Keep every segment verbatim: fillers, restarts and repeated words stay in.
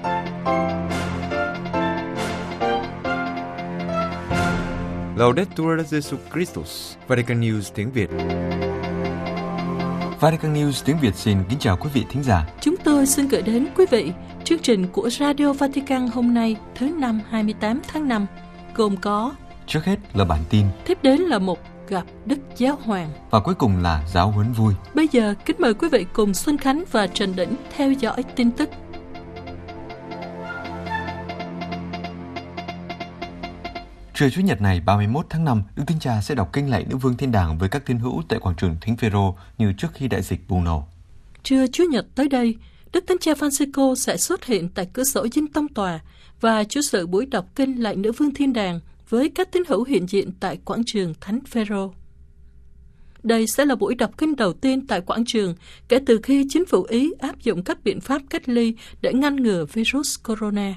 Laudetur Jesus Christus, Vatican News tiếng Việt. Vatican News tiếng Việt xin kính chào quý vị thính giả. Chúng tôi xin gửi đến quý vị chương trình của Radio Vatican hôm nay thứ năm hai mươi tám tháng năm, gồm có: trước hết là bản tin, tiếp đến là một gặp Đức Giáo Hoàng, và cuối cùng là giáo huấn vui. Bây giờ kính mời quý vị cùng Xuân Khánh và Trần Đỉnh theo dõi tin tức. Trưa Chủ nhật này ba mươi mốt tháng năm, Đức Thánh Cha sẽ đọc kinh lạy Nữ Vương Thiên Đàng với các tín hữu tại quảng trường Thánh Phêrô như trước khi đại dịch bùng nổ. Trưa Chủ nhật tới đây, Đức Thánh Cha Francisco sẽ xuất hiện tại cửa sổ Dinh Tông Tòa và chủ sự buổi đọc kinh lạy Nữ Vương Thiên Đàng với các tín hữu hiện diện tại quảng trường Thánh Phêrô. Đây sẽ là buổi đọc kinh đầu tiên tại quảng trường kể từ khi chính phủ Ý áp dụng các biện pháp cách ly để ngăn ngừa virus corona.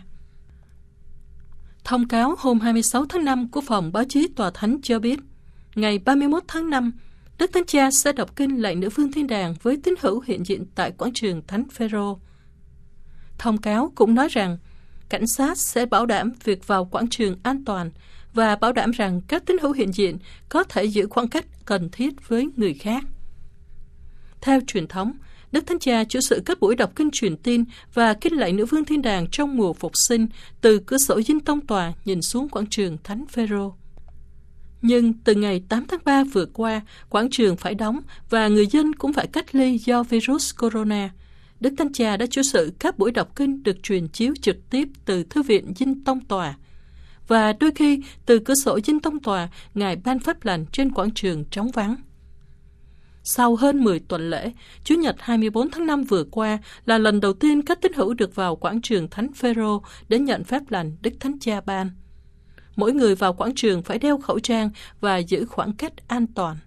Thông cáo hôm hai mươi sáu tháng năm của Phòng Báo chí Tòa Thánh cho biết, ngày ba mươi mốt tháng năm, Đức Thánh Cha sẽ đọc kinh lạy Nữ Vương Thiên Đàng với tín hữu hiện diện tại quảng trường Thánh Phêrô. Thông cáo cũng nói rằng, cảnh sát sẽ bảo đảm việc vào quảng trường an toàn và bảo đảm rằng các tín hữu hiện diện có thể giữ khoảng cách cần thiết với người khác. Theo truyền thống, Đức Thánh Cha chủ sự các buổi đọc kinh truyền tin và kinh lạy Nữ Vương Thiên Đàng trong mùa phục sinh từ cửa sổ Dinh Tông Tòa nhìn xuống quảng trường Thánh Phêrô. Nhưng từ ngày tám tháng ba vừa qua, quảng trường phải đóng và người dân cũng phải cách ly do virus corona. Đức Thánh Cha đã chủ sự các buổi đọc kinh được truyền chiếu trực tiếp từ Thư viện Dinh Tông Tòa. Và đôi khi, từ cửa sổ Dinh Tông Tòa, Ngài ban phép lành trên quảng trường trống vắng. Sau hơn mười tuần lễ, Chủ nhật hai mươi bốn tháng năm vừa qua là lần đầu tiên các tín hữu được vào quảng trường Thánh Phêrô để nhận phép lành Đức Thánh Cha ban. Mỗi người vào quảng trường phải đeo khẩu trang và giữ khoảng cách an toàn.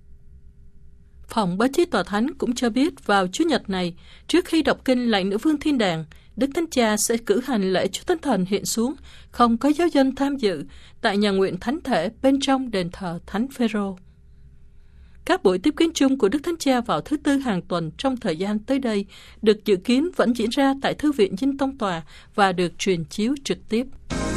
Phòng Báo chí Tòa Thánh cũng cho biết vào Chủ nhật này, trước khi đọc kinh lạy Nữ Vương Thiên Đàng, Đức Thánh Cha sẽ cử hành lễ Chúa Thánh Thần hiện xuống, không có giáo dân tham dự, tại nhà nguyện thánh thể bên trong đền thờ Thánh Phêrô. Các buổi tiếp kiến chung của Đức Thánh Cha vào thứ Tư hàng tuần trong thời gian tới đây được dự kiến vẫn diễn ra tại Thư viện Dinh Tông Tòa và được truyền chiếu trực tiếp.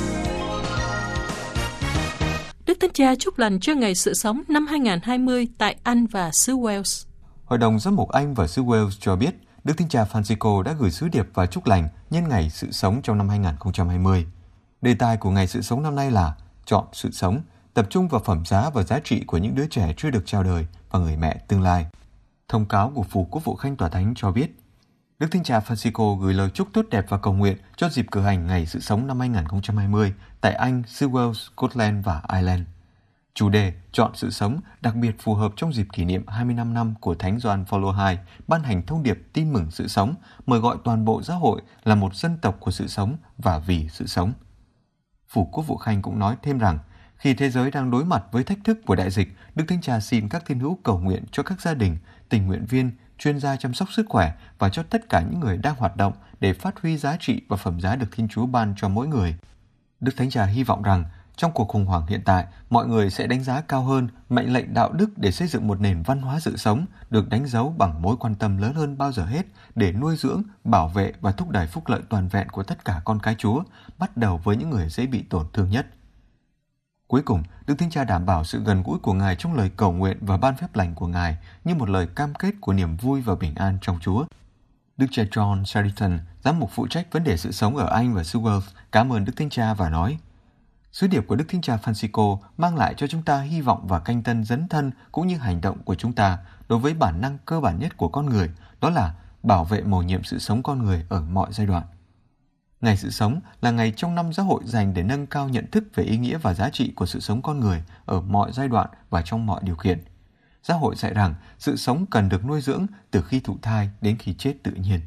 Đức Thánh Cha chúc lành cho ngày sự sống năm hai không hai không tại Anh và xứ Wales. Hội đồng giám mục Anh và xứ Wales cho biết Đức Thánh Cha Francisco đã gửi sứ điệp và chúc lành nhân ngày sự sống trong năm hai không hai không. Đề tài của ngày sự sống năm nay là chọn sự sống, tập trung vào phẩm giá và giá trị của những đứa trẻ chưa được chào đời và người mẹ tương lai. Thông cáo của Phủ Quốc vụ Khanh Tòa Thánh cho biết, Đức Thánh Cha Francisco gửi lời chúc tốt đẹp và cầu nguyện cho dịp cử hành ngày sự sống năm hai không hai không tại Anh, xứ Wales, Scotland và Ireland. Chủ đề chọn sự sống đặc biệt phù hợp trong dịp kỷ niệm hai mươi lăm năm của Thánh Gioan Phaolô đệ nhị ban hành thông điệp tin mừng sự sống, mời gọi toàn bộ giáo hội là một dân tộc của sự sống và vì sự sống. Phủ Quốc vụ Khanh cũng nói thêm rằng, khi thế giới đang đối mặt với thách thức của đại dịch, Đức Thánh Cha xin các tín hữu cầu nguyện cho các gia đình, tình nguyện viên, chuyên gia chăm sóc sức khỏe và cho tất cả những người đang hoạt động để phát huy giá trị và phẩm giá được Thiên Chúa ban cho mỗi người. Đức Thánh Cha hy vọng rằng, trong cuộc khủng hoảng hiện tại, mọi người sẽ đánh giá cao hơn mệnh lệnh đạo đức để xây dựng một nền văn hóa sự sống được đánh dấu bằng mối quan tâm lớn hơn bao giờ hết để nuôi dưỡng, bảo vệ và thúc đẩy phúc lợi toàn vẹn của tất cả con cái Chúa, bắt đầu với những người dễ bị tổn thương nhất. Cuối cùng, Đức Thánh Cha đảm bảo sự gần gũi của Ngài trong lời cầu nguyện và ban phép lành của Ngài như một lời cam kết của niềm vui và bình an trong Chúa. Đức cha John Sheridan, giám mục phụ trách vấn đề sự sống ở Anh và xứ Wales, cảm ơn Đức Thánh Cha và nói, sứ điệp của Đức Thánh Cha Francisco mang lại cho chúng ta hy vọng và canh tân dấn thân cũng như hành động của chúng ta đối với bản năng cơ bản nhất của con người, đó là bảo vệ mầu nhiệm sự sống con người ở mọi giai đoạn. Ngày sự sống là ngày trong năm giáo hội dành để nâng cao nhận thức về ý nghĩa và giá trị của sự sống con người ở mọi giai đoạn và trong mọi điều kiện. Giáo hội dạy rằng sự sống cần được nuôi dưỡng từ khi thụ thai đến khi chết tự nhiên.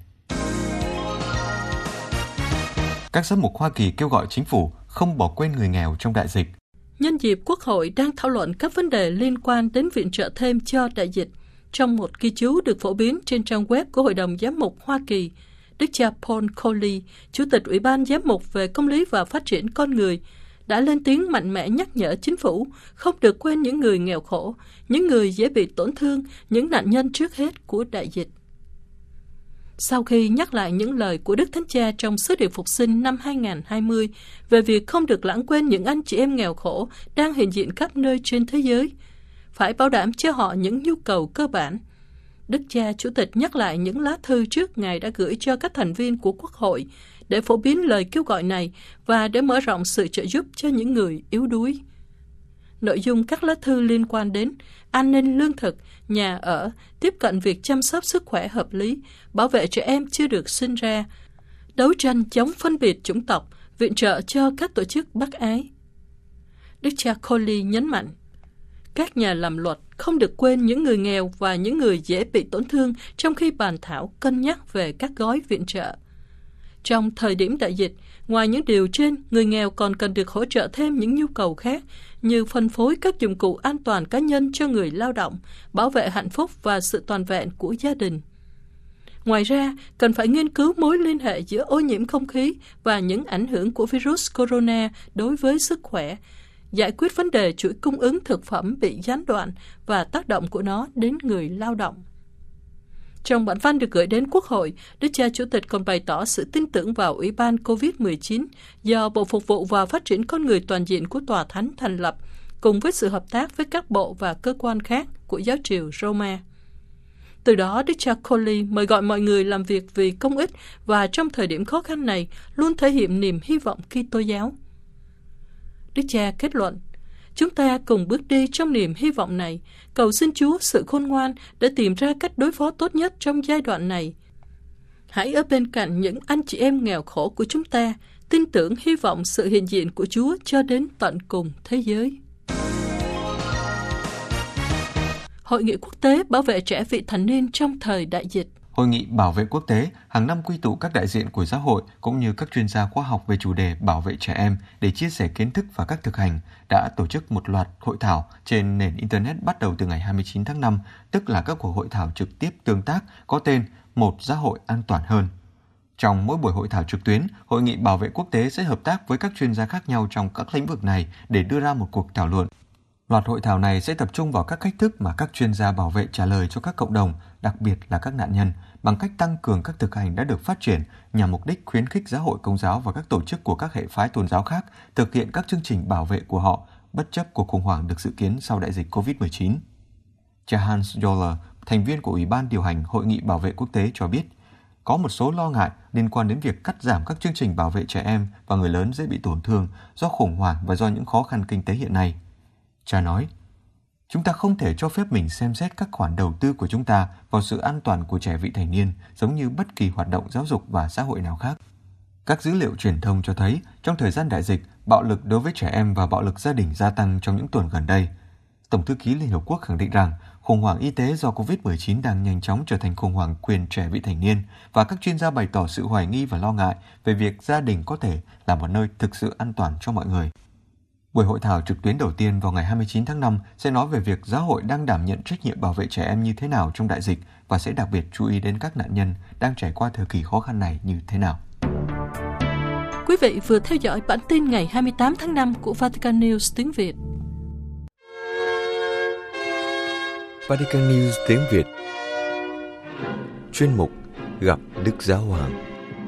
Các giám mục Hoa Kỳ kêu gọi chính phủ không bỏ quên người nghèo trong đại dịch. Nhân dịp Quốc hội đang thảo luận các vấn đề liên quan đến viện trợ thêm cho đại dịch, trong một ghi chú được phổ biến trên trang web của Hội đồng Giám mục Hoa Kỳ, Đức cha Paul Coley, Chủ tịch Ủy ban Giám mục về Công lý và Phát triển con người, đã lên tiếng mạnh mẽ nhắc nhở chính phủ không được quên những người nghèo khổ, những người dễ bị tổn thương, những nạn nhân trước hết của đại dịch. Sau khi nhắc lại những lời của Đức Thánh Cha trong sứ điệp phục sinh năm hai không hai không về việc không được lãng quên những anh chị em nghèo khổ đang hiện diện khắp nơi trên thế giới, phải bảo đảm cho họ những nhu cầu cơ bản, Đức cha Chủ tịch nhắc lại những lá thư trước Ngài đã gửi cho các thành viên của Quốc hội để phổ biến lời kêu gọi này và để mở rộng sự trợ giúp cho những người yếu đuối. Nội dung các lá thư liên quan đến an ninh lương thực, nhà ở, tiếp cận việc chăm sóc sức khỏe hợp lý, bảo vệ trẻ em chưa được sinh ra, đấu tranh chống phân biệt chủng tộc, viện trợ cho các tổ chức bác ái. Đức cha Coley nhấn mạnh, các nhà làm luật không được quên những người nghèo và những người dễ bị tổn thương trong khi bàn thảo cân nhắc về các gói viện trợ. Trong thời điểm đại dịch, ngoài những điều trên, người nghèo còn cần được hỗ trợ thêm những nhu cầu khác như phân phối các dụng cụ an toàn cá nhân cho người lao động, bảo vệ hạnh phúc và sự toàn vẹn của gia đình. Ngoài ra, cần phải nghiên cứu mối liên hệ giữa ô nhiễm không khí và những ảnh hưởng của virus corona đối với sức khỏe, giải quyết vấn đề chuỗi cung ứng thực phẩm bị gián đoạn và tác động của nó đến người lao động. Trong bản văn được gửi đến Quốc hội, Đức cha Chủ tịch còn bày tỏ sự tin tưởng vào Ủy ban covid mười chín do Bộ Phục vụ và Phát triển Con người Toàn diện của Tòa Thánh thành lập, cùng với sự hợp tác với các bộ và cơ quan khác của giáo triều Roma. Từ đó, Đức cha Coley mời gọi mọi người làm việc vì công ích và trong thời điểm khó khăn này luôn thể hiện niềm hy vọng Kitô giáo. Đức cha kết luận, chúng ta cùng bước đi trong niềm hy vọng này, cầu xin Chúa sự khôn ngoan để tìm ra cách đối phó tốt nhất trong giai đoạn này. Hãy ở bên cạnh những anh chị em nghèo khổ của chúng ta, tin tưởng hy vọng sự hiện diện của Chúa cho đến tận cùng thế giới. Hội nghị quốc tế bảo vệ trẻ vị thành niên trong thời đại dịch. Hội nghị bảo vệ quốc tế hàng năm quy tụ các đại diện của giáo hội cũng như các chuyên gia khoa học về chủ đề bảo vệ trẻ em để chia sẻ kiến thức và các thực hành, đã tổ chức một loạt hội thảo trên nền Internet bắt đầu từ ngày hai mươi chín tháng năm, tức là các cuộc hội thảo trực tiếp tương tác có tên Một Giáo hội An toàn hơn. Trong mỗi buổi hội thảo trực tuyến, Hội nghị bảo vệ quốc tế sẽ hợp tác với các chuyên gia khác nhau trong các lĩnh vực này để đưa ra một cuộc thảo luận. Loạt hội thảo này sẽ tập trung vào các cách thức mà các chuyên gia bảo vệ trả lời cho các cộng đồng, đặc biệt là các nạn nhân, bằng cách tăng cường các thực hành đã được phát triển nhằm mục đích khuyến khích giáo hội Công giáo và các tổ chức của các hệ phái tôn giáo khác thực hiện các chương trình bảo vệ của họ, bất chấp cuộc khủng hoảng được dự kiến sau đại dịch covid mười chín. Cha Hans Joller, thành viên của Ủy ban điều hành Hội nghị bảo vệ quốc tế cho biết, có một số lo ngại liên quan đến việc cắt giảm các chương trình bảo vệ trẻ em và người lớn dễ bị tổn thương do khủng hoảng và do những khó khăn kinh tế hiện nay. Cha nói, chúng ta không thể cho phép mình xem xét các khoản đầu tư của chúng ta vào sự an toàn của trẻ vị thành niên giống như bất kỳ hoạt động giáo dục và xã hội nào khác. Các dữ liệu truyền thông cho thấy, trong thời gian đại dịch, bạo lực đối với trẻ em và bạo lực gia đình gia tăng trong những tuần gần đây. Tổng thư ký Liên Hợp Quốc khẳng định rằng, khủng hoảng y tế do covid mười chín đang nhanh chóng trở thành khủng hoảng quyền trẻ vị thành niên, và các chuyên gia bày tỏ sự hoài nghi và lo ngại về việc gia đình có thể là một nơi thực sự an toàn cho mọi người. Buổi hội thảo trực tuyến đầu tiên vào ngày hai mươi chín tháng năm sẽ nói về việc giáo hội đang đảm nhận trách nhiệm bảo vệ trẻ em như thế nào trong đại dịch và sẽ đặc biệt chú ý đến các nạn nhân đang trải qua thời kỳ khó khăn này như thế nào. Quý vị vừa theo dõi bản tin ngày hai mươi tám tháng năm của Vatican News tiếng Việt. Vatican News tiếng Việt. Chuyên mục Gặp Đức Giáo Hoàng.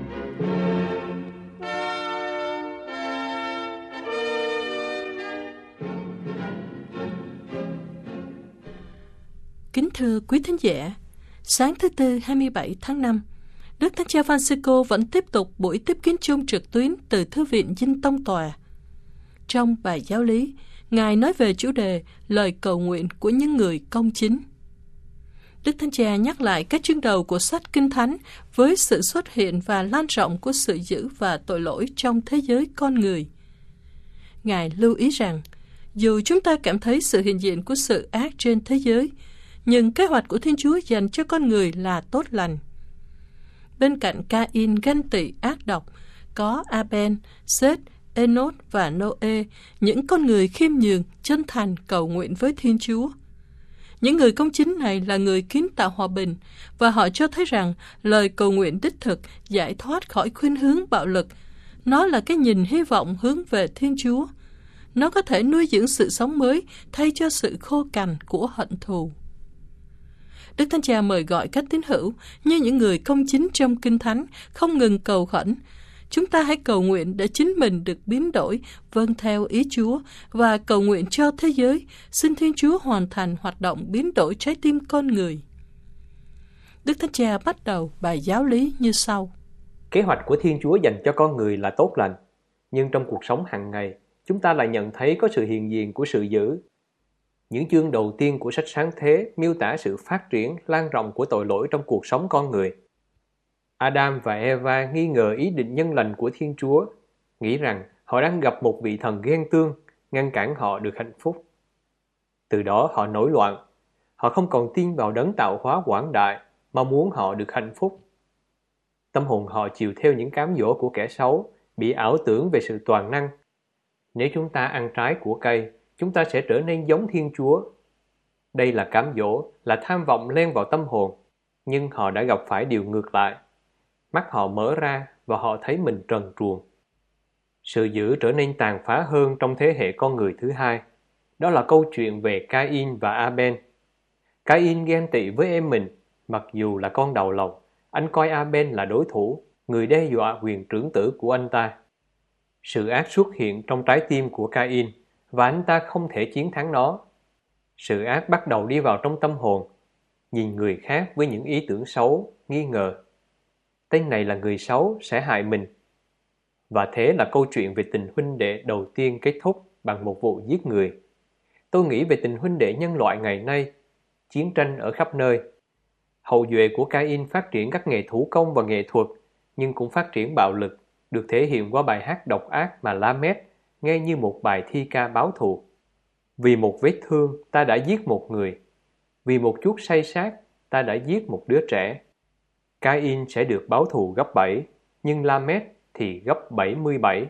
Kính thưa quý thính giả, sáng thứ Tư hai mươi bảy tháng năm, Đức Thánh Cha Francisco vẫn tiếp tục buổi tiếp kiến chung trực tuyến từ Thư viện Dinh Tông Tòa. Trong bài giáo lý, Ngài nói về chủ đề lời cầu nguyện của những người công chính. Đức Thánh Cha nhắc lại các chương đầu của sách Kinh Thánh với sự xuất hiện và lan rộng của sự dữ và tội lỗi trong thế giới con người. Ngài lưu ý rằng, dù chúng ta cảm thấy sự hiện diện của sự ác trên thế giới, nhưng kế hoạch của Thiên Chúa dành cho con người là tốt lành. Bên cạnh Cain ganh tị ác độc, có Abel, Seth, Enoch và Noe, những con người khiêm nhường, chân thành cầu nguyện với Thiên Chúa. Những người công chính này là người kiến tạo hòa bình, và họ cho thấy rằng lời cầu nguyện đích thực giải thoát khỏi khuynh hướng bạo lực. Nó là cái nhìn hy vọng hướng về Thiên Chúa. Nó có thể nuôi dưỡng sự sống mới thay cho sự khô cằn của hận thù. Đức Thánh Cha mời gọi các tín hữu như những người công chính trong Kinh Thánh không ngừng cầu khẩn. Chúng ta hãy cầu nguyện để chính mình được biến đổi, vâng theo ý Chúa và cầu nguyện cho thế giới, xin Thiên Chúa hoàn thành hoạt động biến đổi trái tim con người. Đức Thánh Cha bắt đầu bài giáo lý như sau. Kế hoạch của Thiên Chúa dành cho con người là tốt lành, nhưng trong cuộc sống hàng ngày, chúng ta lại nhận thấy có sự hiện diện của sự dữ. Những chương đầu tiên của sách Sáng Thế miêu tả sự phát triển, lan rộng của tội lỗi trong cuộc sống con người. Adam và Eva nghi ngờ ý định nhân lành của Thiên Chúa, nghĩ rằng họ đang gặp một vị thần ghen tương, ngăn cản họ được hạnh phúc. Từ đó họ nổi loạn. Họ không còn tin vào đấng tạo hóa quảng đại, mà muốn họ được hạnh phúc. Tâm hồn họ chịu theo những cám dỗ của kẻ xấu, bị ảo tưởng về sự toàn năng. Nếu chúng ta ăn trái của cây, chúng ta sẽ trở nên giống Thiên Chúa. Đây là cám dỗ, là tham vọng len vào tâm hồn, nhưng họ đã gặp phải điều ngược lại. Mắt họ mở ra và họ thấy mình trần truồng. Sự dữ trở nên tàn phá hơn trong thế hệ con người thứ hai. Đó là câu chuyện về Cain và Abel. Cain ghen tị với em mình, mặc dù là con đầu lòng. Anh coi Abel là đối thủ, người đe dọa quyền trưởng tử của anh ta. Sự ác xuất hiện trong trái tim của Cain và anh ta không thể chiến thắng nó. Sự ác bắt đầu đi vào trong tâm hồn, nhìn người khác với những ý tưởng xấu, nghi ngờ. Tên này là người xấu, sẽ hại mình. Và thế là câu chuyện về tình huynh đệ đầu tiên kết thúc bằng một vụ giết người. Tôi nghĩ về tình huynh đệ nhân loại ngày nay, chiến tranh ở khắp nơi. Hậu duệ của Cain phát triển các nghề thủ công và nghệ thuật, nhưng cũng phát triển bạo lực, được thể hiện qua bài hát độc ác mà La-mét nghe như một bài thi ca báo thù. Vì một vết thương, ta đã giết một người. Vì một chút say sát, ta đã giết một đứa trẻ. Cain sẽ được báo thù gấp bảy, nhưng La-mét thì gấp bảy mươi bảy.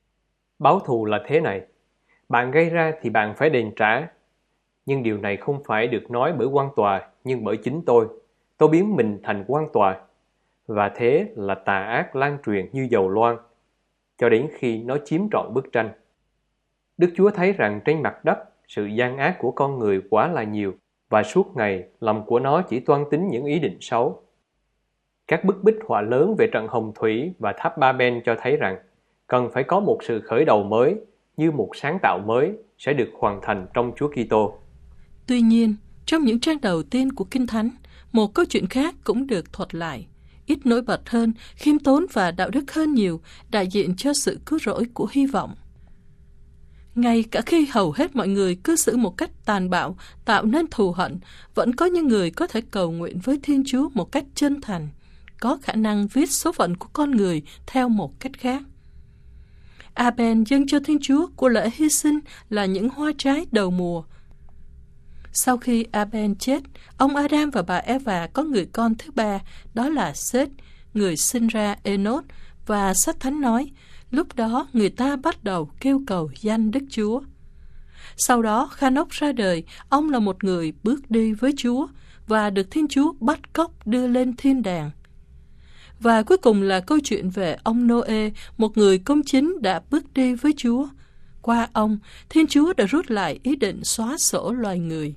Báo thù là thế này. Bạn gây ra thì bạn phải đền trả. Nhưng điều này không phải được nói bởi quan tòa, nhưng bởi chính tôi. Tôi biến mình thành quan tòa. Và thế là tà ác lan truyền như dầu loang, cho đến khi nó chiếm trọn bức tranh. Đức Chúa thấy rằng trên mặt đất, sự gian ác của con người quá là nhiều, và suốt ngày, lòng của nó chỉ toan tính những ý định xấu. Các bức bích họa lớn về trận Hồng Thủy và tháp Ba-ben cho thấy rằng cần phải có một sự khởi đầu mới, như một sáng tạo mới sẽ được hoàn thành trong Chúa Kitô. Tuy nhiên, trong những trang đầu tiên của Kinh Thánh, một câu chuyện khác cũng được thuật lại, ít nổi bật hơn, khiêm tốn và đạo đức hơn nhiều, đại diện cho sự cứu rỗi của hy vọng. Ngay cả khi hầu hết mọi người cư xử một cách tàn bạo, tạo nên thù hận, vẫn có những người có thể cầu nguyện với Thiên Chúa một cách chân thành, có khả năng viết số phận của con người theo một cách khác. Abel dâng cho Thiên Chúa của lễ hy sinh là những hoa trái đầu mùa. Sau khi Abel chết, ông Adam và bà Eva có người con thứ ba, đó là Seth, người sinh ra Enoch, và Sách Thánh nói, lúc đó người ta bắt đầu kêu cầu danh Đức Chúa. Sau đó Khanoc ra đời, ông là một người bước đi với Chúa và được Thiên Chúa bắt cóc đưa lên thiên đàng. Và cuối cùng là câu chuyện về ông Noe, một người công chính đã bước đi với Chúa. Qua ông, Thiên Chúa đã rút lại ý định xóa sổ loài người.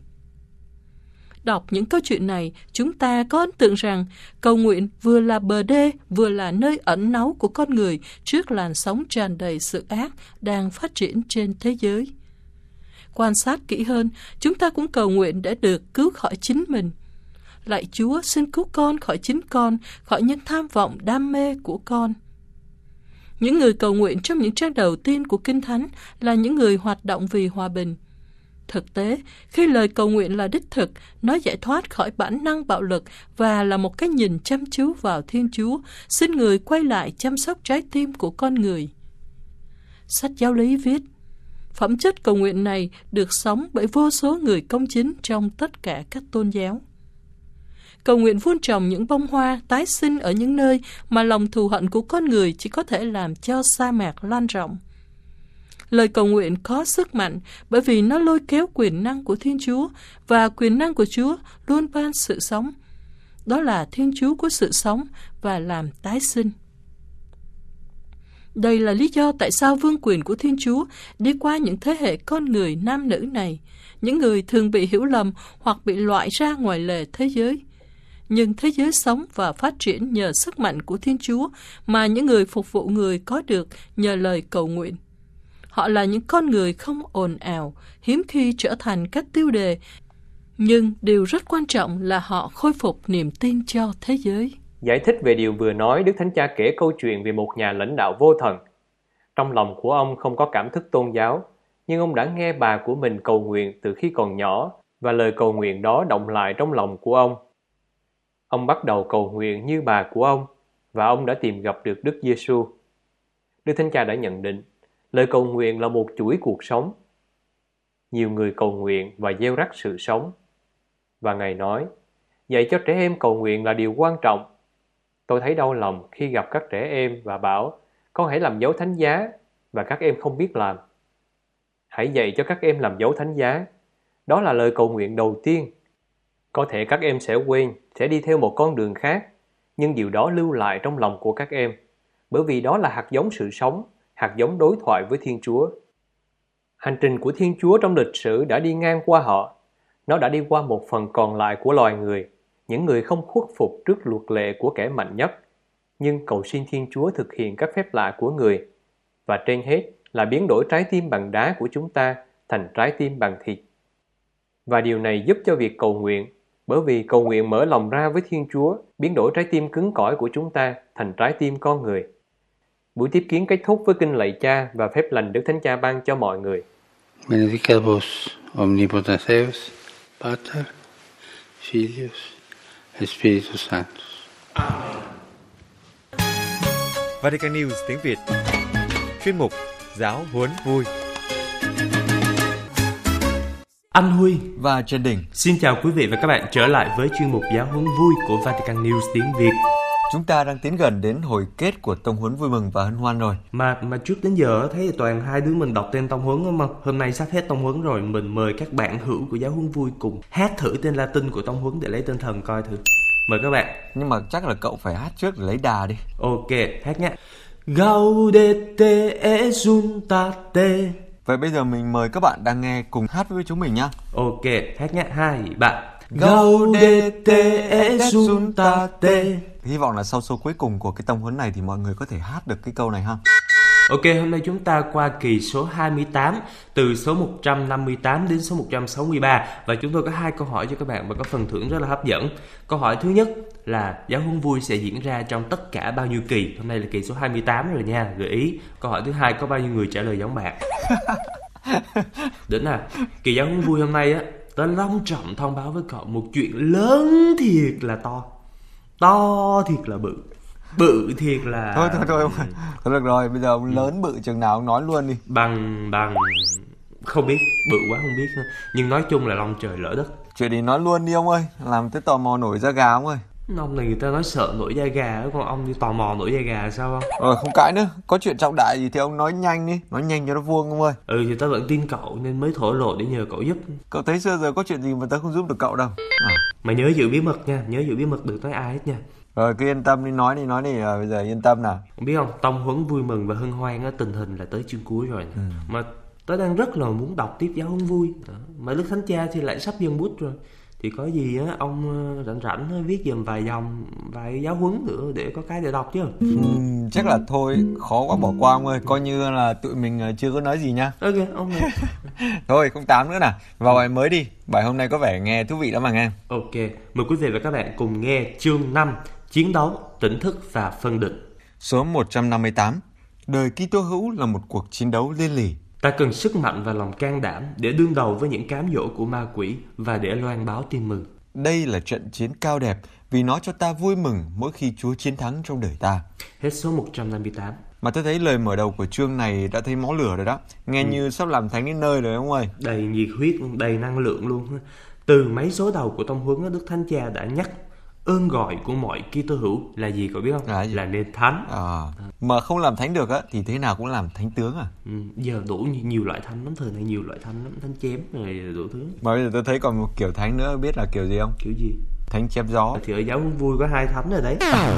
Đọc những câu chuyện này, chúng ta có ấn tượng rằng cầu nguyện vừa là bờ đê, vừa là nơi ẩn náu của con người trước làn sóng tràn đầy sự ác đang phát triển trên thế giới. Quan sát kỹ hơn, chúng ta cũng cầu nguyện để được cứu khỏi chính mình. Lạy Chúa, xin cứu con khỏi chính con, khỏi những tham vọng đam mê của con. Những người cầu nguyện trong những trang đầu tiên của Kinh Thánh là những người hoạt động vì hòa bình. Thực tế, khi lời cầu nguyện là đích thực, nó giải thoát khỏi bản năng bạo lực và là một cái nhìn chăm chú vào Thiên Chúa, xin người quay lại chăm sóc trái tim của con người. Sách Giáo lý viết, phẩm chất cầu nguyện này được sống bởi vô số người công chính trong tất cả các tôn giáo. Cầu nguyện vun trồng những bông hoa tái sinh ở những nơi mà lòng thù hận của con người chỉ có thể làm cho sa mạc lan rộng. Lời cầu nguyện có sức mạnh bởi vì nó lôi kéo quyền năng của Thiên Chúa, và quyền năng của Chúa luôn ban sự sống. Đó là Thiên Chúa của sự sống và làm tái sinh. Đây là lý do tại sao vương quyền của Thiên Chúa đi qua những thế hệ con người nam nữ này, những người thường bị hiểu lầm hoặc bị loại ra ngoài lề thế giới. Nhưng thế giới sống và phát triển nhờ sức mạnh của Thiên Chúa mà những người phục vụ người có được nhờ lời cầu nguyện. Họ là những con người không ồn ào, hiếm khi trở thành các tiêu đề, nhưng điều rất quan trọng là họ khôi phục niềm tin cho thế giới. Giải thích về điều vừa nói, Đức Thánh Cha kể câu chuyện về một nhà lãnh đạo vô thần. Trong lòng của ông không có cảm thức tôn giáo, nhưng ông đã nghe bà của mình cầu nguyện từ khi còn nhỏ và lời cầu nguyện đó động lại trong lòng của ông. Ông bắt đầu cầu nguyện như bà của ông và ông đã tìm gặp được Đức Giêsu. Đức Thánh Cha đã nhận định, lời cầu nguyện là một chuỗi cuộc sống. Nhiều người cầu nguyện và gieo rắc sự sống. Và Ngài nói, dạy cho trẻ em cầu nguyện là điều quan trọng. Tôi thấy đau lòng khi gặp các trẻ em và bảo, con hãy làm dấu thánh giá, và các em không biết làm. Hãy dạy cho các em làm dấu thánh giá. Đó là lời cầu nguyện đầu tiên. Có thể các em sẽ quên, sẽ đi theo một con đường khác, nhưng điều đó lưu lại trong lòng của các em, bởi vì đó là hạt giống sự sống, hạt giống đối thoại với Thiên Chúa. Hành trình của Thiên Chúa trong lịch sử đã đi ngang qua họ. Nó đã đi qua một phần còn lại của loài người, những người không khuất phục trước luật lệ của kẻ mạnh nhất, nhưng cầu xin Thiên Chúa thực hiện các phép lạ của người, và trên hết là biến đổi trái tim bằng đá của chúng ta thành trái tim bằng thịt. Và điều này giúp cho việc cầu nguyện, bởi vì cầu nguyện mở lòng ra với Thiên Chúa, biến đổi trái tim cứng cỏi của chúng ta thành trái tim con người. Buổi tiếp kiến kết thúc với kinh lạy Cha và phép lành Đức Thánh Cha ban cho mọi người. Benedicat vos omnipotens Deus, Pater, Filius, et Spiritus Sanctus. Vatican News tiếng Việt. Chuyên mục Giáo huấn vui. Anh Huy và Trần Đình xin chào quý vị và các bạn trở lại với chuyên mục Giáo huấn vui của Vatican News tiếng Việt. Chúng ta đang tiến gần đến hồi kết của tông huấn vui mừng và hân hoan rồi. Mà mà trước đến giờ thấy toàn hai đứa mình đọc tên tông huấn, đúng không? Hôm nay sắp hết tông huấn rồi, mình mời các bạn hữu của Giáo huấn vui cùng hát thử tên Latin của tông huấn để lấy tinh thần coi thử. Mời các bạn. Nhưng mà chắc là cậu phải hát trước để lấy đà đi. Ok, hát nhé. Gaudete exultate. Vậy bây giờ mình mời các bạn đang nghe cùng hát với chúng mình nhá. Ok, hát nhé, hai, ba. Gaudete exultate. Hy vọng là sau số cuối cùng của cái tông huấn này thì mọi người có thể hát được cái câu này ha. Ok, hôm nay chúng ta qua kỳ số hai mươi tám, từ số một trăm năm mươi tám đến số một trăm sáu mươi ba. Và chúng tôi có hai câu hỏi cho các bạn và có phần thưởng rất là hấp dẫn. Câu hỏi thứ nhất là Giáo huấn vui sẽ diễn ra trong tất cả bao nhiêu kỳ? Hôm nay là kỳ số hai mươi tám rồi nha, gợi ý. Câu hỏi thứ hai, có bao nhiêu người trả lời giống bạn? Đến nào, kỳ Giáo huấn vui hôm nay á, tớ long trọng thông báo với cậu một chuyện lớn thiệt là to. To thiệt là bự. Bự thiệt là... Thôi thôi thôi, thôi, thôi được rồi, bây giờ ông lớn bự chừng nào ông nói luôn đi. Bằng, bằng... Không biết, bự quá không biết nữa. Nhưng nói chung là long trời lỡ đất. Chuyện đi nói luôn đi ông ơi, làm tới tò mò nổi da gà ông ơi. Ông này người ta nói sợ nổi da gà, còn ông đi tò mò nổi da gà sao không? Rồi không cãi nữa, có chuyện trọng đại gì thì ông nói nhanh đi, nói nhanh cho nó vuông ông ơi. Ừ thì tao vẫn tin cậu nên mới thổ lộ để nhờ cậu giúp. Cậu thấy xưa giờ có chuyện gì mà tao không giúp được cậu đâu à. Mà nhớ giữ bí mật nha, nhớ giữ bí mật đừng nói ai hết nha. Rồi cứ yên tâm đi, nói đi, nói đi, à, bây giờ yên tâm nào. Không biết không, tông huấn vui mừng và hân hoan á, tình hình là tới chương cuối rồi. Ừ. Mà tớ đang rất là muốn đọc tiếp Giáo huấn vui. Đó. Mà Đức Thánh Cha thì lại sắp dâng bút rồi. Thì có gì á, ông rảnh rảnh viết dùm vài dòng, vài giáo huấn nữa để có cái để đọc chứ. Ừ, chắc là thôi, khó quá bỏ qua ông ơi, coi như là tụi mình chưa có nói gì nha. Ok, ông này. Thôi không tám nữa nào, vào bài mới đi, bài hôm nay có vẻ nghe thú vị lắm mà nghe. Ok, mời quý vị và các bạn cùng nghe chương năm, chiến đấu, tỉnh thức và phân định. Số một trăm năm mươi tám, đời Kitô hữu là một cuộc chiến đấu liên lỉ. Ta cần sức mạnh và lòng can đảm để đương đầu với những cám dỗ của ma quỷ và để loan báo tin mừng. Đây là trận chiến cao đẹp vì nó cho ta vui mừng mỗi khi Chúa chiến thắng trong đời ta. Hết số một trăm năm mươi tám. Mà tôi thấy lời mở đầu của chương này đã thấy máu lửa rồi đó. Nghe ừ. như sắp làm thánh đến nơi rồi ông ơi. Đầy nhiệt huyết, đầy năng lượng luôn. Từ mấy số đầu của tông huấn, Đức Thánh Cha đã nhắc ơn gọi của mọi Kitô hữu là gì cậu biết không? Là, là nên thánh. À, mà không làm thánh được á thì thế nào cũng làm thánh tướng à? Ừ, giờ đủ nhiều, nhiều loại thánh lắm, thời này nhiều loại thánh lắm, thánh chém rồi đủ thứ. Mà bây giờ tôi thấy còn một kiểu thánh nữa, biết là kiểu gì không? Kiểu gì? thánh chém gió. Thì ở giáo huấn vui có hai thánh rồi đấy.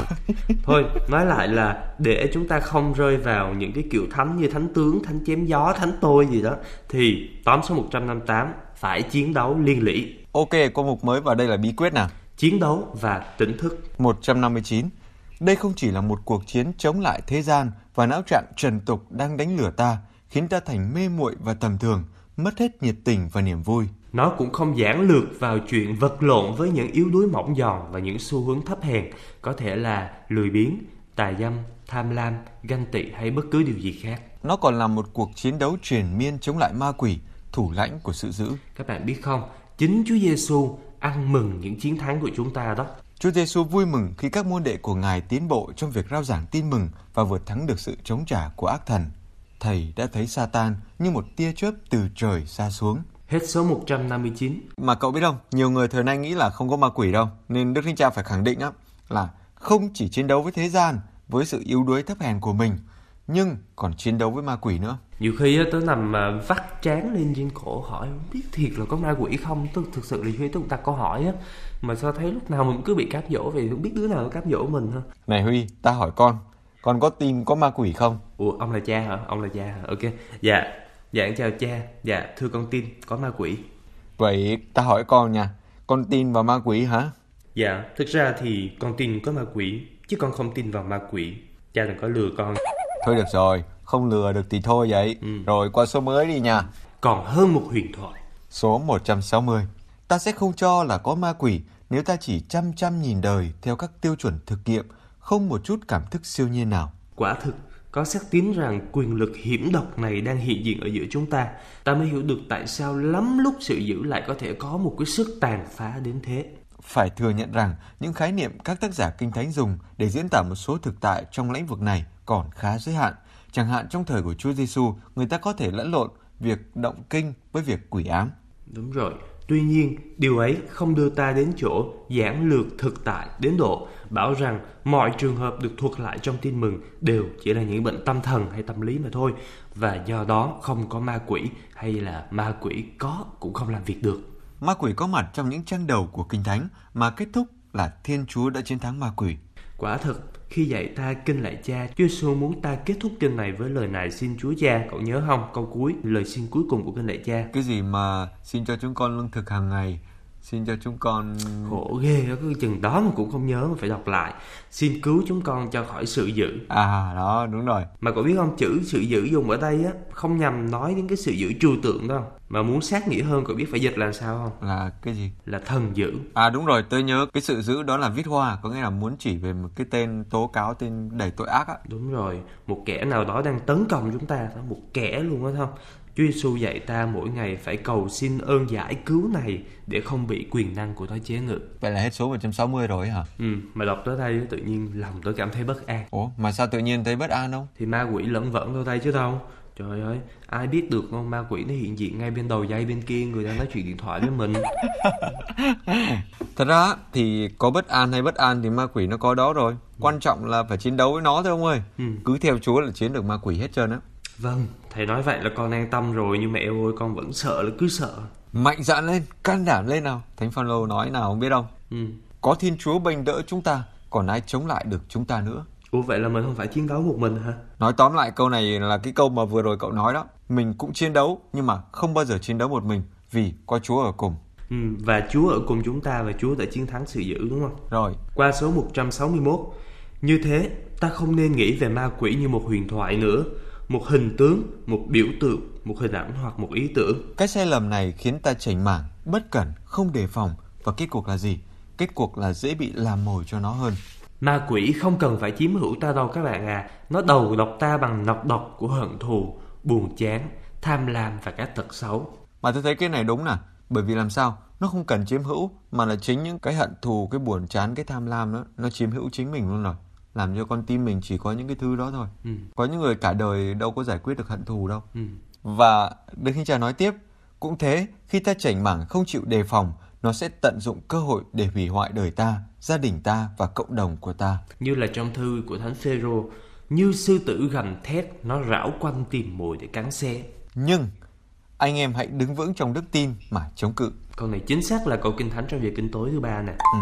Thôi, nói lại là để chúng ta không rơi vào những cái kiểu thánh như thánh tướng, thánh chém gió, thánh tôi gì đó, thì tóm số một trăm năm mươi tám phải chiến đấu liên lỉ. Ok, câu mục mới vào đây là bí quyết nào. Chiến đấu và tỉnh thức. một trăm năm mươi chín. Đây không chỉ là một cuộc chiến chống lại thế gian và não trạng trần tục đang đánh lừa ta, khiến ta thành mê muội và tầm thường, mất hết nhiệt tình và niềm vui. Nó cũng không giản lược vào chuyện vật lộn với những yếu đuối mỏng giòn và những xu hướng thấp hèn, có thể là lười biếng, tà dâm, tham lam, ganh tị hay bất cứ điều gì khác. Nó còn là một cuộc chiến đấu triền miên chống lại ma quỷ, thủ lãnh của sự dữ. Các bạn biết không, chính Chúa Giêsu ăn mừng những chiến thắng của chúng ta đó. Chúa Giêsu vui mừng khi các môn đệ của Ngài tiến bộ trong việc rao giảng tin mừng và vượt thắng được sự chống trả của ác thần. Thầy đã thấy Satan như một tia chớp từ trời sa xuống. Hết số một trăm năm mươi chín. Mà cậu biết không, nhiều người thời nay nghĩ là không có ma quỷ đâu, nên Đức Thánh Cha phải khẳng định á, là không chỉ chiến đấu với thế gian, với sự yếu đuối thấp hèn của mình, nhưng còn chiến đấu với ma quỷ nữa. Nhiều khi tớ nằm vắt trán lên trên cổ hỏi không biết thiệt là có ma quỷ không. Tôi thực sự là khi tôi đặt câu hỏi á, mà sao thấy lúc nào mình cứ bị cám dỗ, vì không biết đứa nào cám dỗ mình ha. Này Huy, ta hỏi con, con có tin có ma quỷ không? Ủa, ông là cha hả? Ông là cha hả? Ok, dạ, dạ chào cha. Dạ, thưa con tin có ma quỷ. Vậy ta hỏi con nha, con tin vào ma quỷ hả? Dạ, thực ra thì con tin có ma quỷ, chứ con không tin vào ma quỷ. Cha đừng có lừa con. Thôi được rồi, không lừa được thì thôi vậy. Ừ. Rồi qua số mới đi nha. Còn hơn một huyền thoại. Số một trăm sáu mươi. Ta sẽ không cho là có ma quỷ nếu ta chỉ chăm chăm nhìn đời theo các tiêu chuẩn thực nghiệm, không một chút cảm thức siêu nhiên nào. Quả thực, có xác tín rằng quyền lực hiểm độc này đang hiện diện ở giữa chúng ta. Ta mới hiểu được tại sao lắm lúc sự dữ lại có thể có một cái sức tàn phá đến thế. Phải thừa nhận rằng những khái niệm các tác giả Kinh Thánh dùng để diễn tả một số thực tại trong lĩnh vực này còn khá giới hạn. Chẳng hạn trong thời của Chúa Giêsu, người ta có thể lẫn lộn việc động kinh với việc quỷ ám. Đúng rồi. Tuy nhiên, điều ấy không đưa ta đến chỗ giản lược thực tại đến độ bảo rằng mọi trường hợp được thuật lại trong tin mừng đều chỉ là những bệnh tâm thần hay tâm lý mà thôi, và do đó không có ma quỷ, hay là ma quỷ có cũng không làm việc được. Ma quỷ có mặt trong những trang đầu của Kinh Thánh mà kết thúc là Thiên Chúa đã chiến thắng ma quỷ. Quả thực, khi dạy ta kinh lạy Cha, Chúa Giêsu muốn ta kết thúc kinh này với lời này: xin Chúa Cha. Cậu nhớ không? Câu cuối, lời xin cuối cùng của kinh lạy Cha. Cái gì mà xin cho chúng con lương thực hàng ngày, xin cho chúng con... Khổ ghê, cái chừng đó mà cũng không nhớ mà phải đọc lại. Xin cứu chúng con cho khỏi sự dữ. À đó, đúng rồi. Mà cậu biết không, chữ sự dữ dùng ở đây á không nhằm nói đến cái sự dữ trừu tượng đâu, mà muốn sát nghĩa hơn, cậu biết phải dịch là sao không? Là cái gì? Là thần dữ. À đúng rồi, tôi nhớ cái sự dữ đó là viết hoa, có nghĩa là muốn chỉ về một cái tên tố cáo, tên đầy tội ác á. Đúng rồi, một kẻ nào đó đang tấn công chúng ta, một kẻ luôn á không? Chúa Giêsu dạy ta mỗi ngày phải cầu xin ơn giải cứu này để không bị quyền năng của nó chế ngự. Vậy là hết số một trăm sáu mươi rồi hả? Ừ, mà đọc tới đây tự nhiên lòng tôi cảm thấy bất an. Ủa, mà sao tự nhiên thấy bất an không? Thì ma quỷ lẫn vẩn đâu đây chứ đâu. Trời ơi, ai biết được không, ma quỷ nó hiện diện ngay bên đầu dây bên kia, người đang nói chuyện điện thoại với mình. Thật ra thì có bất an hay bất an thì ma quỷ nó có đó rồi. Quan trọng là phải chiến đấu với nó thôi ông ơi. Ừ. Cứ theo Chúa là chiến được ma quỷ hết trơn á. Vâng, thầy nói vậy là con an tâm rồi, nhưng mà eo ơi, con vẫn sợ là cứ sợ. Mạnh dạn lên, can đảm lên nào. Thánh Phaolô nói nào không biết không? Ừ. Có Thiên Chúa bênh đỡ chúng ta, còn ai chống lại được chúng ta nữa. Ủa vậy là mình không phải chiến đấu một mình hả? Nói tóm lại câu này là cái câu mà vừa rồi cậu nói đó. Mình cũng chiến đấu, nhưng mà không bao giờ chiến đấu một mình, vì có Chúa ở cùng. Ừ, và Chúa ở cùng chúng ta, và Chúa đã chiến thắng sự dữ, đúng không? Rồi. Qua số một trăm sáu mươi mốt. Như thế, ta không nên nghĩ về ma quỷ như một huyền thoại nữa, một hình tướng, một biểu tượng, một hình ảnh hoặc một ý tưởng. Cái sai lầm này khiến ta chểnh mảng, bất cẩn, không đề phòng, và kết cuộc là gì? Kết cuộc là dễ bị làm mồi cho nó hơn. Ma quỷ không cần phải chiếm hữu ta đâu các bạn à. Nó đầu độc ta bằng nọc độc của hận thù, buồn chán, tham lam và các tật xấu. Mà tôi thấy cái này đúng nè. Bởi vì làm sao? Nó không cần chiếm hữu, mà là chính những cái hận thù, cái buồn chán, cái tham lam đó, nó chiếm hữu chính mình luôn rồi. Làm cho con tim mình chỉ có những cái thứ đó thôi. Ừ. Có những người cả đời đâu có giải quyết được hận thù đâu. Ừ. Và Đức Thánh Cha nói tiếp, cũng thế, khi ta chểnh mảng không chịu đề phòng, nó sẽ tận dụng cơ hội để hủy hoại đời ta, gia đình ta và cộng đồng của ta. Như là trong thư của Thánh Phêrô, như sư tử gầm thét, nó rảo quanh tìm mồi để cắn xé. Nhưng anh em hãy đứng vững trong đức tin mà chống cự. Câu này chính xác là câu Kinh Thánh trong giờ kinh tối thứ ba nè. Ừ.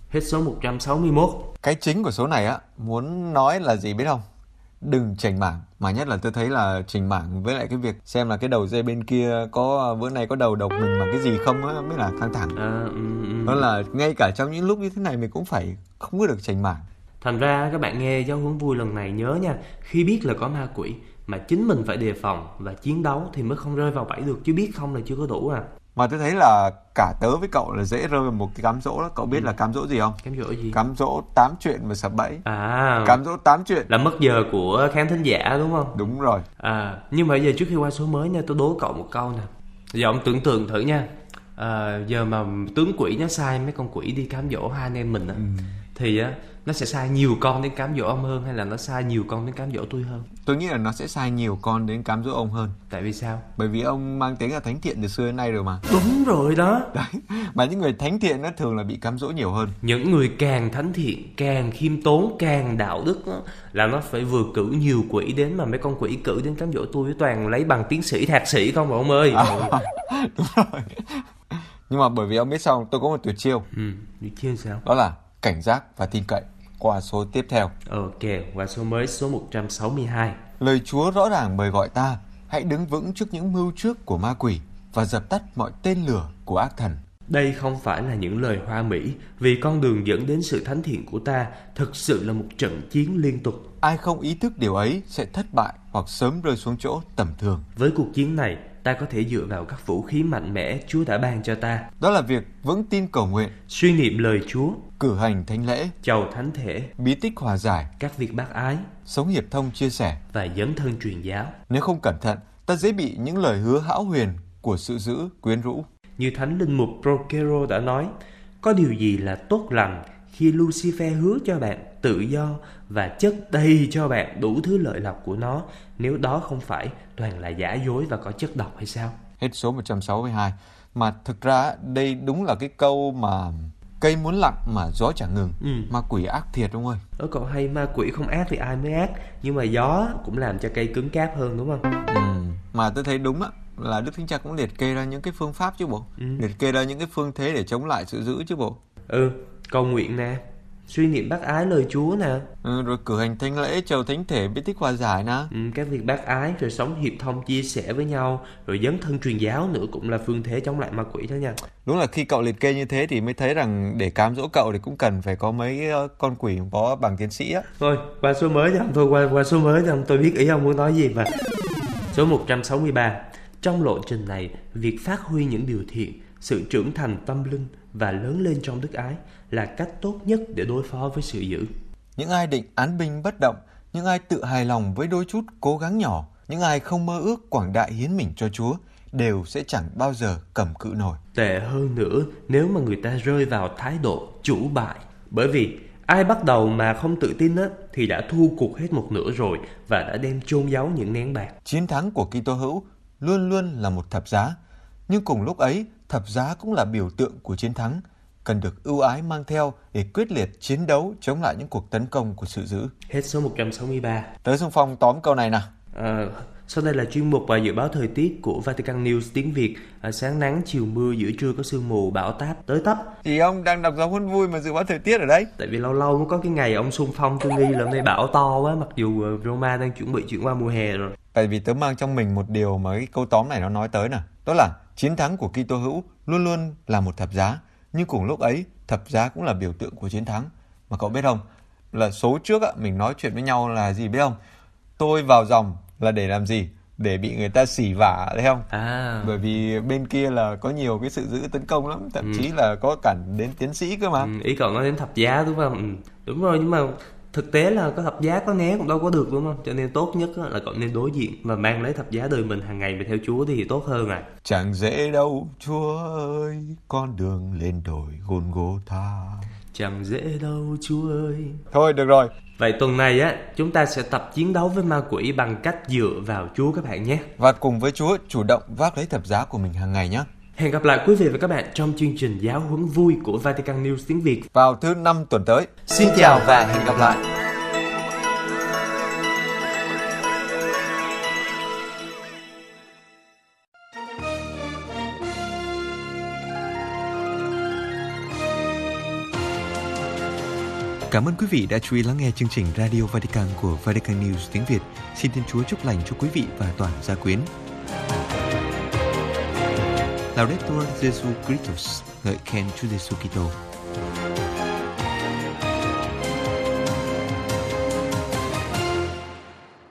Hết số một trăm sáu mươi mốt. Cái chính của số này á, muốn nói là gì biết không? Đừng chảnh mảng, mà nhất là tôi thấy là chảnh mảng với lại cái việc xem là cái đầu dây bên kia có bữa nay có đầu độc mình bằng cái gì không á mới là căng thẳng. À, ừ, ừ. Đó là ngay cả trong những lúc như thế này mình cũng phải không có được chảnh mảng. Thành ra các bạn nghe giáo huấn vui lần này nhớ nha, khi biết là có ma quỷ mà chính mình phải đề phòng và chiến đấu thì mới không rơi vào bẫy được, chứ biết không là chưa có đủ à. Mà tôi thấy là cả tớ với cậu là dễ rơi vào một cái cám dỗ đó. Cậu biết ừ. là cám dỗ gì không? Cám dỗ gì? Cám dỗ tám chuyện và sập bẫy. À, cám dỗ tám chuyện là mất giờ của khán thính giả đúng không? Đúng rồi. À, nhưng mà giờ trước khi qua số mới nha, tôi đố cậu một câu nè. Giờ ông tưởng tượng thử nha, à, giờ mà tướng quỷ nó sai mấy con quỷ đi cám dỗ hai anh em mình á, ừ. thì á nó sẽ sai nhiều con đến cám dỗ ông hơn hay là nó sai nhiều con đến cám dỗ tôi hơn? Tôi nghĩ là nó sẽ sai nhiều con đến cám dỗ ông hơn. Tại vì sao? Bởi vì ông mang tiếng là thánh thiện từ xưa đến nay rồi mà. Đúng rồi đó. Đấy. Mà những người thánh thiện nó thường là bị cám dỗ nhiều hơn. Những người càng thánh thiện, càng khiêm tốn, càng đạo đức đó, là nó phải vừa cử nhiều quỷ đến, mà mấy con quỷ cử đến cám dỗ tôi toàn lấy bằng tiến sĩ, thạc sĩ không mà ông ơi. À, đúng rồi. Nhưng mà bởi vì ông biết sao, tôi có một tuyệt chiêu. Ừ, tuyệt chiêu sao? Đó là cảnh giác và tin cậy. Qua số tiếp theo. Ok, qua số mới, số một trăm sáu mươi hai. Lời Chúa rõ ràng mời gọi ta, hãy đứng vững trước những mưu trước của ma quỷ và dập tắt mọi tên lửa của ác thần. Đây không phải là những lời hoa mỹ, vì con đường dẫn đến sự thánh thiện của ta thực sự là một trận chiến liên tục. Ai không ý thức điều ấy sẽ thất bại hoặc sớm rơi xuống chỗ tầm thường. Với cuộc chiến này, ta có thể dựa vào các vũ khí mạnh mẽ Chúa đã ban cho ta. Đó là việc vững tin cầu nguyện, suy niệm lời Chúa, cử hành thánh lễ, chầu thánh thể, bí tích hòa giải, các việc bác ái, sống hiệp thông chia sẻ và dấn thân truyền giáo. Nếu không cẩn thận, ta dễ bị những lời hứa hão huyền của sự dữ quyến rũ. Như Thánh Linh Mục Procero đã nói, có điều gì là tốt lành khi Lucifer hứa cho bạn tự do và chất đầy cho bạn đủ thứ lợi lộc của nó, nếu đó không phải toàn là giả dối và có chất độc hay sao? Hết số một trăm sáu mươi hai. Mà thực ra đây đúng là cái câu mà cây muốn lặng mà gió chẳng ngừng. ừ. Ma quỷ ác thiệt ông ơi. Ở cậu hay ma quỷ không ác thì ai mới ác, nhưng mà gió cũng làm cho cây cứng cáp hơn đúng không? ừ. Mà tôi thấy đúng á, là Đức Thánh Cha cũng liệt kê ra những cái phương pháp chứ bộ. ừ. Liệt kê ra những cái phương thế để chống lại sự dữ chứ bộ. Ừ, cầu nguyện nè, suy niệm bác ái lời Chúa nè, ừ, rồi cử hành thánh lễ, chầu thánh thể, bí tích hòa giải nè, ừ, các việc bác ái, rồi sống hiệp thông chia sẻ với nhau, rồi dấn thân truyền giáo nữa cũng là phương thế chống lại ma quỷ đó nha. Đúng là khi cậu liệt kê như thế thì mới thấy rằng để cám dỗ cậu thì cũng cần phải có mấy con quỷ có bằng tiến sĩ á. Thôi qua số mới cho ông, thôi qua qua số mới cho ông, tôi biết ý ông muốn nói gì mà. Số một trăm sáu mươi ba. Trong lộ trình này, việc phát huy những điều thiện, sự trưởng thành tâm linh và lớn lên trong đức ái là cách tốt nhất để đối phó với sự dữ. Những ai định án binh bất động, những ai tự hài lòng với đôi chút cố gắng nhỏ, những ai không mơ ước quảng đại hiến mình cho Chúa, đều sẽ chẳng bao giờ cầm cự nổi. Tệ hơn nữa nếu mà người ta rơi vào thái độ chủ bại. Bởi vì ai bắt đầu mà không tự tin á, thì đã thua cuộc hết một nửa rồi và đã đem chôn giấu những nén bạc. Chiến thắng của Kitô hữu luôn luôn là một thập giá, nhưng cùng lúc ấy thập giá cũng là biểu tượng của chiến thắng, cần được ưu ái mang theo để quyết liệt chiến đấu chống lại những cuộc tấn công của sự dữ. Hết số một trăm sáu mươi ba. Tới xung phong tóm câu này nào. À, sau đây là chuyên mục và dự báo thời tiết của Vatican News tiếng Việt. À, sáng nắng, chiều mưa, giữa trưa có sương mù, bão táp tới tấp. Thì ông đang đọc giáo huấn vui mà dự báo thời tiết ở đây. Tại vì lâu lâu mới có cái ngày ông xung phong, tôi nghi là hôm nay bão to quá, mặc dù Roma đang chuẩn bị chuyển qua mùa hè rồi. Tại vì tớ mang trong mình một điều mà cái câu tóm này nó nói tới nè, đó là chiến thắng của Kitô hữu luôn luôn là một thập giá, nhưng cùng lúc ấy thập giá cũng là biểu tượng của chiến thắng. Mà cậu biết không, là số trước á, mình nói chuyện với nhau là gì biết không? Tôi vào dòng là để làm gì? Để bị người ta xỉ vả, thấy không? À. Bởi vì bên kia là có nhiều cái sự dữ tấn công lắm, thậm ừ. chí là có cản đến tiến sĩ cơ mà. Ừ, ý cậu nói đến thập giá đúng không? Ừ, đúng rồi, nhưng mà thực tế là có thập giá có né cũng đâu có được đúng không? Cho nên tốt nhất là cậu nên đối diện và mang lấy thập giá đời mình hàng ngày về theo Chúa thì tốt hơn à. Chẳng dễ đâu Chúa ơi, con đường lên đồi Golgotha. Chẳng dễ đâu Chúa ơi. Thôi được rồi. Vậy tuần này á, chúng ta sẽ tập chiến đấu với ma quỷ bằng cách dựa vào Chúa các bạn nhé. Và cùng với Chúa chủ động vác lấy thập giá của mình hàng ngày nhé. Hẹn gặp lại quý vị và các bạn trong chương trình giáo huấn vui của Vatican News tiếng Việt vào thứ năm tuần tới. Xin chào và hẹn gặp lại. Cảm ơn quý vị đã chú ý lắng nghe chương trình Radio Vatican của Vatican News tiếng Việt. Xin Thiên Chúa chúc lành cho quý vị và toàn gia quyến. Laudetur Jesu Christus, ngợi khen Chúa Giêsu Kitô.